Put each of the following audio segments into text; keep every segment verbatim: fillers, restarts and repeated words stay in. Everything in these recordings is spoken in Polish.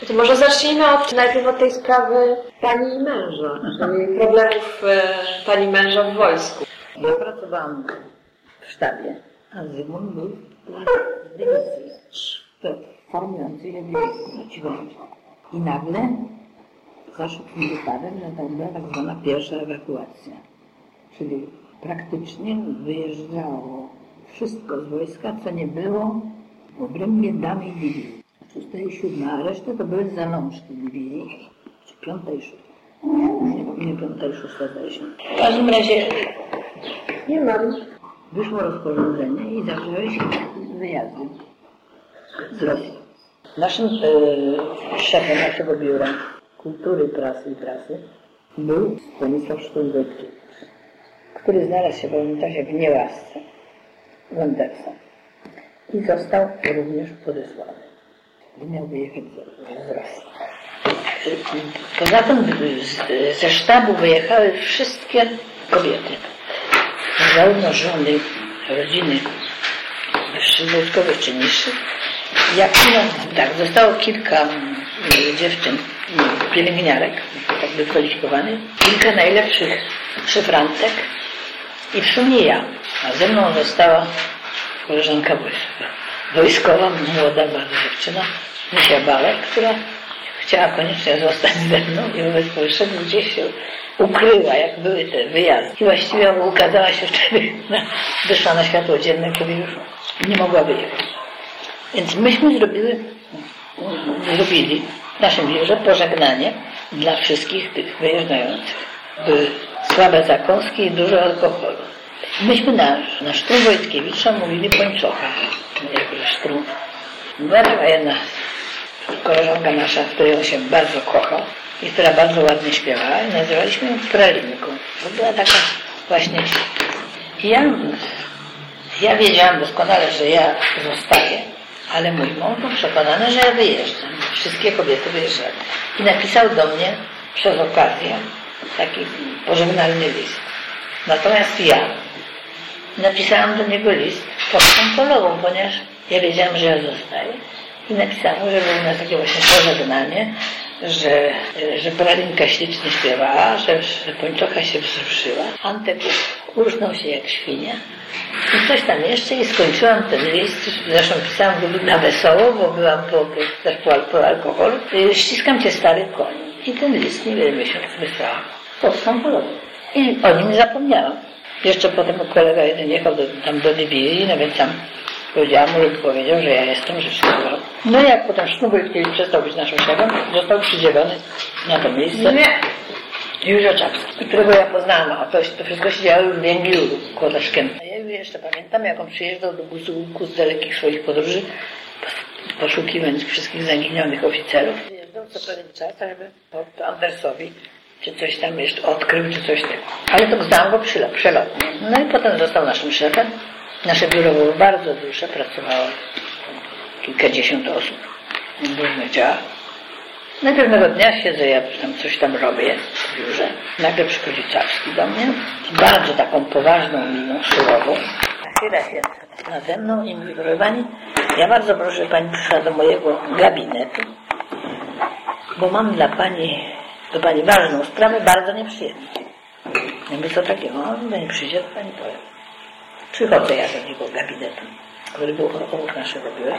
To może zacznijmy od, najpierw od tej sprawy pani i męża, czyli problemów e, pani męża w wojsku. Ja pracowałam w sztabie, a Zygmunt był w dywizji, formującej dywizji. I nagle zaszedł mi wypadek, że to była tak zwana pierwsza ewakuacja. Czyli praktycznie wyjeżdżało wszystko z wojska, co nie było w obrębie danej dywizji. Szósta i siódma, a resztę to były zalążki dywizji. Czy piąta i szósta. Nie, nie piąta i szósta zdaje się. W każdym razie Nie mam. wyszło rozporządzenie i zaczęły się wyjazdy z Rosji. Naszym e, szefem naszego biura kultury, prasy i prasy był Stanisław Sztulbecki, który znalazł się w pewnym czasie w niełasce w Andersa i został również podesłany. Miał wyjechać z, z Rosji. Poza tym z, ze sztabu wyjechały wszystkie kobiety, zarówno żony, rodziny wojskowych czy niższych, jak i no, tak, zostało kilka dziewczyn, pielęgniarek, tak wykwalifikowanych, kilka najlepszych szyfrantek i w sumie ja. A ze mną została koleżanka wojskowa, młoda bardzo dziewczyna, Misia Balek, która chciała koniecznie zostać ze mną i wobec potrzeby gdzieś się ukryła, jak były te wyjazdy. I właściwie ukazała się wtedy, wyszła na światło dzienne, kiedy już nie mogła wyjechać. Więc myśmy zrobiły, zrobili w naszym biurze pożegnanie dla wszystkich tych wyjeżdżających. Były słabe zakąski i dużo alkoholu. Myśmy na, na sztrum Wojtkiewicza mówili pończocha, jako sztrum. Była taka jedna koleżanka nasza, w której on się bardzo kochał i która bardzo ładnie śpiewała i nazywaliśmy ją Pralinką. To była taka właśnie... I ja, ja wiedziałam doskonale, że ja zostaję, ale mój mąż był przekonany, że ja wyjeżdżam. Wszystkie kobiety wyjeżdżały. I napisał do mnie przez okazję taki pożegnalny list. Natomiast ja napisałam do niego list pocztą polową, ponieważ ja wiedziałam, że ja zostaję. I napisałam, że było na takie właśnie pożegnanie, że, że Pralinka ślicznie śpiewała, że, że pończocha się wzruszyła. Antek urżnął się jak świnia. I coś tam jeszcze i skończyłam ten list. Zresztą pisałam go na wesoło, bo byłam po, po, też po, po alkoholu. Ściskam cię, stary koń. I ten list niewiele miesiąc wysłałam. Pocztą polową. I o nim zapomniałam. Jeszcze potem kolega jeden jechał do, tam do dywizji, no więc tam powiedziałam mu lub powiedział, że ja jestem rzecznikiem. No i jak potem Sztulbecki przestał być naszym szefem, został przydzielony na to miejsce Józef Czapski, którego ja poznałam, a to, to wszystko się działo już w Jęgielu, Kłodaszkiem. Ja jeszcze pamiętam, jak on przyjeżdżał do Busułku z dalekich swoich podróży, poszukiwając wszystkich zaginionych oficerów. Przyjeżdżał co pewien czas, żeby po Andersowi czy coś tam jeszcze odkrył, czy coś takiego. Ale to znałam go przelotnie. No i potem został naszym szefem. Nasze biuro było bardzo duże, pracowało kilkadziesiąt osób w różnych działach. No i pewnego dnia siedzę, ja tam coś tam robię w biurze. Nagle przychodzi Czapski do mnie z bardzo taką poważną miną, surową. Nachyla się nade mną i mówi: proszę pani, ja bardzo proszę, żeby pani przyszła do mojego gabinetu, bo mam dla pani, do pani ważną sprawę, bardzo nieprzyjemną. Ja mówię: co takiego? No nie przyjdzie, to pani powie. Przychodzę ja do niego gabinetu, który był obok naszego biura.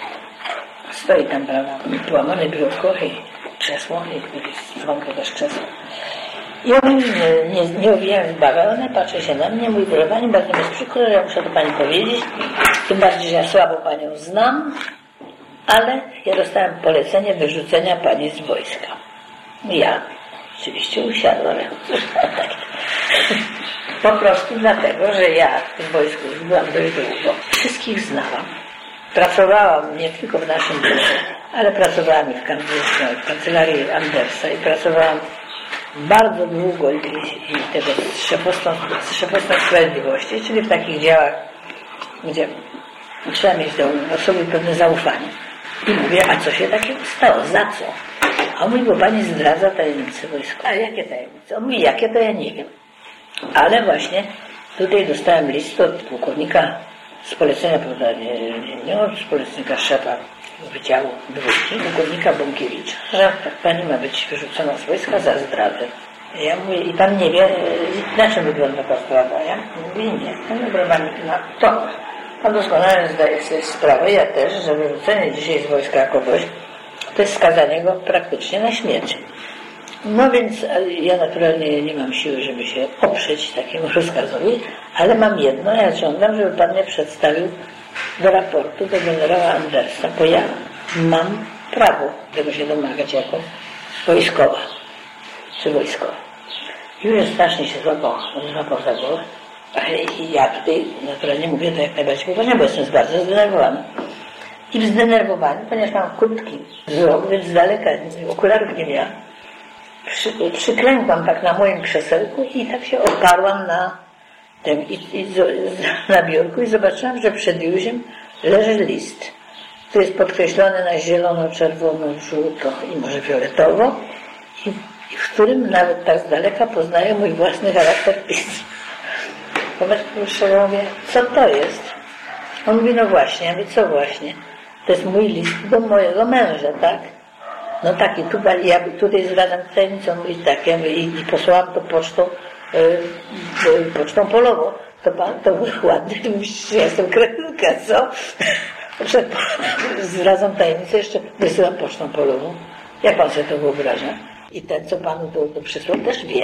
Stoi tam, prawda, połamane biurko i krzesło, i dzwonko też krzesło. I on nie, nie, nie owijając bawełnę, patrzy się na mnie, mówi: proszę pani, bardzo mi jest przykro, że ja muszę to pani powiedzieć, tym bardziej, że ja słabo panią znam, ale ja dostałem polecenie wyrzucenia pani z wojska. Ja oczywiście usiadłam. Po prostu dlatego, że ja w wojsku już byłam dość długo. Wszystkich znałam. Pracowałam nie tylko w naszym biurze, ale pracowałam i w kancelarii, w kancelarii Andersa i pracowałam bardzo długo i, i tego z szefostwem, z szefostwem sprawiedliwości, czyli w takich działach, gdzie trzeba mieć do osoby pewne zaufanie. I mówię: a co się takiego stało? Za co? A on mówi: bo pani zdradza tajemnice wojskowe. A jakie tajemnice? On mówi: jakie to ja nie wiem. Ale właśnie tutaj dostałem list od pułkownika z polecenia, prawda, nie, nie od polecenia szefa Wydziału Dwójki, pułkownika Bąkiewicza, że pani ma być wyrzucona z wojska za zdradę. Ja mówię, i pan nie wie, na czym wygląda ta sprawa? Ja mówię, nie. No dobra, pani, no to. Pan doskonale zdaje sobie sprawę, ja też, że wyrzucenie dzisiaj z wojska kogoś, to jest skazanie go praktycznie na śmierć. No więc ja naturalnie nie mam siły, żeby się oprzeć takiemu rozkazowi, ale mam jedno, ja żądam, żeby pan mnie przedstawił do raportu do generała Andersa, bo ja mam prawo tego się domagać jako wojskowa, czy wojskowa. Już strasznie się złapał, złapał za głowę, ale ja tutaj naturalnie mówię to jak najbardziej poważnie, bo jestem bardzo zdenerwowany. I zdenerwowany, ponieważ mam krótki wzrok, więc z daleka okularów nie miałam. Przy, przyklękłam tak na moim krzesełku i tak się oparłam na tym i, i z, z, na biurku i zobaczyłam, że przed Józiem leży list. To jest podkreślony na zielono, czerwono, żółto i może fioletowo i, i w którym nawet tak z daleka poznaję mój własny charakter pism. Proszę, mówię, co to jest? On mówi, no właśnie, ja mówię, co właśnie? To jest mój list do mojego męża, tak? No tak, i tu, ja tutaj zdradzam tajemnicę, on mówi tak, ja mówię, i, i posłałam to pocztą, yy, pocztą polową. To pan to ładnie, myślisz, że ja jestem kretynka, co? Zdradzam tajemnicę, jeszcze wysyłam pocztą polową. Jak pan sobie to wyobraża? I ten, co panu to, to przysłał, też wie.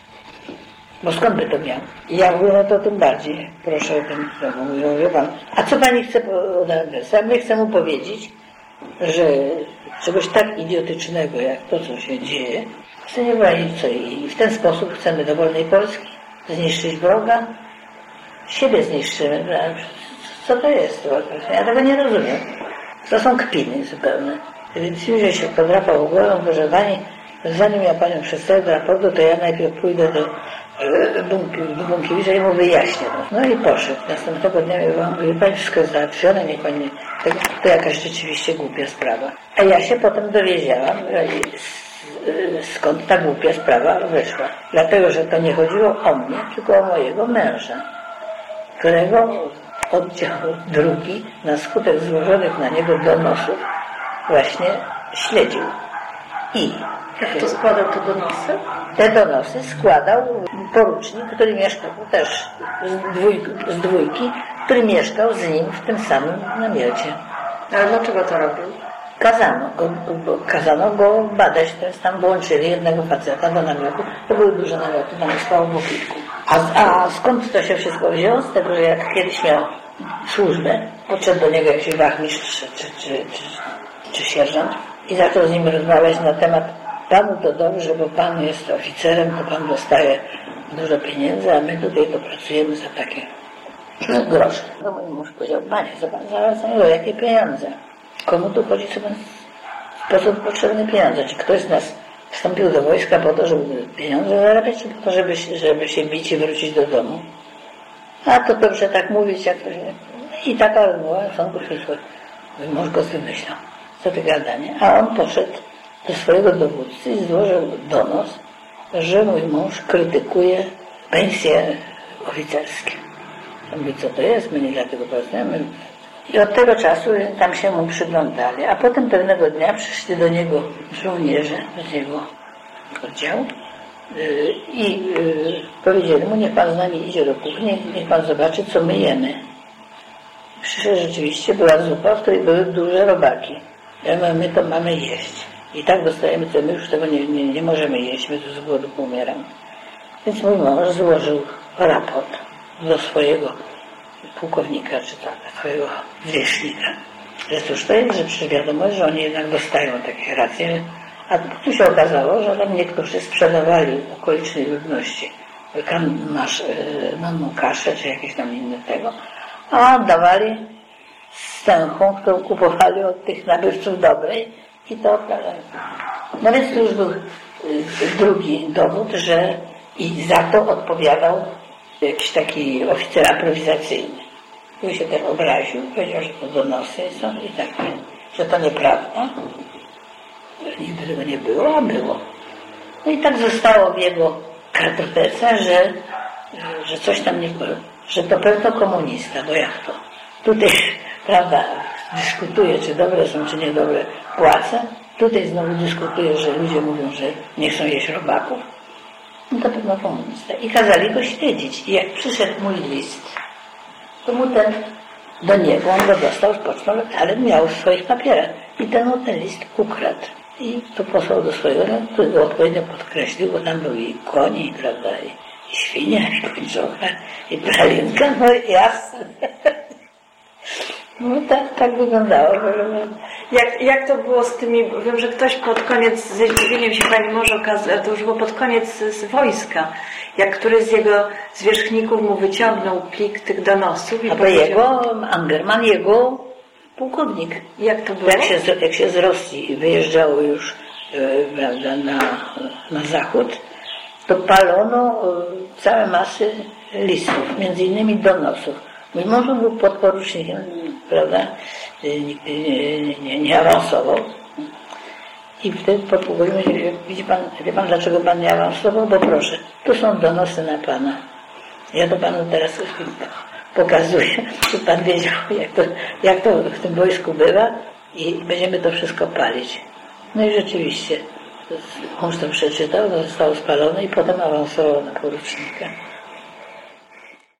Bo skąd by to miał? I ja mówię, no to tym bardziej. Proszę o tym, mówię pan. A co pani chce od adresu? Ja chcę mu powiedzieć, że czegoś tak idiotycznego, jak to, co się dzieje, chce nie bronić co i w ten sposób chcemy do wolnej Polski zniszczyć wroga, siebie zniszczymy. Co to jest? Ja tego nie rozumiem. To są kpiny zupełne. Więc już się podrapał głową, wyrzewani. Zanim ja panią przedstawię do raportu, to ja najpierw pójdę do, do Bąkiewicza i mu wyjaśnię. No i poszedł. Następnego dnia mi wam mówi, pani wszystko jest załatwione, niech pani, to jakaś rzeczywiście głupia sprawa. A ja się potem dowiedziałam, skąd ta głupia sprawa wyszła. Dlatego, że to nie chodziło o mnie, tylko o mojego męża, którego oddział drugi na skutek złożonych na niego donosów właśnie śledził. I jak to składał te donosy? Te donosy składał porucznik, który mieszkał też z dwójki, z dwójki, który mieszkał z nim w tym samym namiocie. Ale dlaczego to robił? Kazano go, go, kazano go badać, to jest tam włączyli jednego faceta do namiotu, to były duże namioty, tam spało po kilku. A, a skąd to się wszystko wzięło? Z tego, że jak kiedyś miał służbę, podszedł do niego jakiś wachmistrz czy, czy, czy, czy, czy sierżant i zaczął z nim rozmawiać na temat: panu to dobrze, bo pan jest oficerem, to pan dostaje dużo pieniędzy, a my tutaj to pracujemy za takie grosze. No mój mąż powiedział: panie, zaraz o jakie pieniądze? Komu tu chodzi, co pan w sposób potrzebny pieniądze? Czy ktoś z nas wstąpił do wojska po to, żeby pieniądze zarabiać, czy po to, żeby, żeby się bić i wrócić do domu? A to dobrze tak mówić, jak to się... I taka rozmowa, sądu przyszła. Mój mąż go wymyślał. Co ty gadanie? A on poszedł do swojego dowódcy i złożył donos, że mój mąż krytykuje pensje oficerskie. On mówi, co to jest? My nie dlatego pracujemy. I od tego czasu tam się mu przyglądali. A potem pewnego dnia przyszli do niego żołnierze, do jego oddziału yy, i yy, powiedzieli mu: niech pan z nami idzie do kuchni, niech pan zobaczy, co my jemy. Przyszedł, rzeczywiście była zupa, w której były duże robaki. Ja mówię, my to mamy jeść. I tak dostajemy, co my już tego nie, nie, nie możemy jeść, my tu z głodu pomieramy. Więc mój mąż złożył raport do swojego pułkownika, czy tak, swojego zwierzchnika. Że cóż to jest, że przecież wiadomo, że oni jednak dostają takie racje. A tu się okazało, że tam niektórzy sprzedawali okolicznej ludności masz, manną kaszę, czy jakieś tam inne tego, a oddawali stęchą, którą kupowali od tych nabywców dobrej i to oddawali. No więc to już był drugi dowód, że i za to odpowiadał jakiś taki oficer aprowizacyjny. Który się też obraził, powiedział, że to donosy są i tak, że to nieprawda. Nigdy tego nie było, a było. No i tak zostało w jego kartotece, że, że coś tam nie było, że to pewno komunista, bo jak to? Tutaj, prawda, dyskutuje, czy dobre są, czy niedobre płace. Tutaj znowu dyskutuje, że ludzie mówią, że nie chcą jeść robaków. No to pewno komunista. I kazali go śledzić. I jak przyszedł mój list, to mu ten, do niego, on go dostał z pocztą, ale miał w swoich papierach. I ten mu ten list ukradł. I to posłał do swojego, który odpowiednio podkreślił, bo tam były i koni, prawda, i, i świnia, i kończocha, i pralinka, no i jasne. No tak, tak wyglądało. Jak, jak to było z tymi, wiem, że ktoś pod koniec, ze zdziwieniem się Pani może okazać, to już było pod koniec z wojska, jak któryś z jego zwierzchników mu wyciągnął plik tych donosów. I A to jego, Angerman, jego pułkownik. Jak to było? Jak się, jak się z Rosji wyjeżdżało już e, prawda, na, na zachód, to palono e, całe masy listów, między innymi donosów. Mój mąż był podporucznikiem, prawda, nigdy nie, nie, nie awansował. I wtedy podpowiedział, widzi pan, wie pan, dlaczego pan nie awansował? Bo proszę, tu są donosy na pana. Ja to panu teraz pokazuję, żeby pan wiedział, jak to, jak to w tym wojsku bywa i będziemy to wszystko palić. No i rzeczywiście, mąż to przeczytał, to zostało spalone i potem awansował na porucznika.